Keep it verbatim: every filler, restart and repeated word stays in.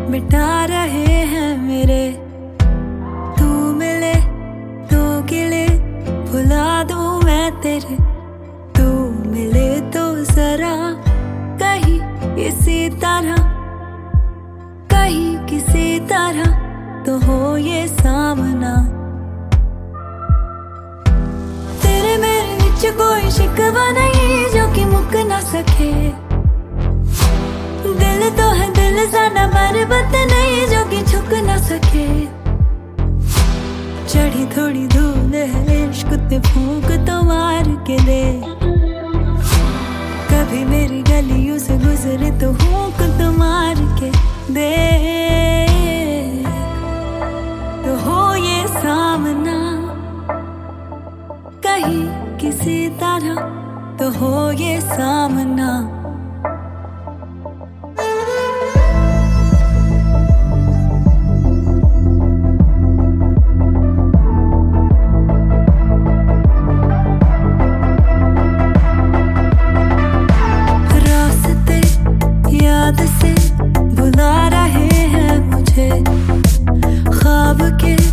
मिटा रहे हैं मेरे। तू मिले तो गिले भुला दूं मैं तेरे। तू मिले तो जरा कहीं किसी तरह, कहीं किसी तरह तो हो ये सामना। तेरे मेरे विच कोई शिकवा नहीं जो कि मुक ना सके। दिल तो है दिल साडा मरबत नहीं जो कि छुक ना सके। चढ़ी थोड़ी धूल है इश्क ते फूंक तो मार के दे। कभी मेरी गलियों से गुजरे तो फूंक तो मार के दे। तो हो ये सामना कहीं किसी तरह तो हो ये सामना। याद से बुला रहे हैं मुझे ख्वाब के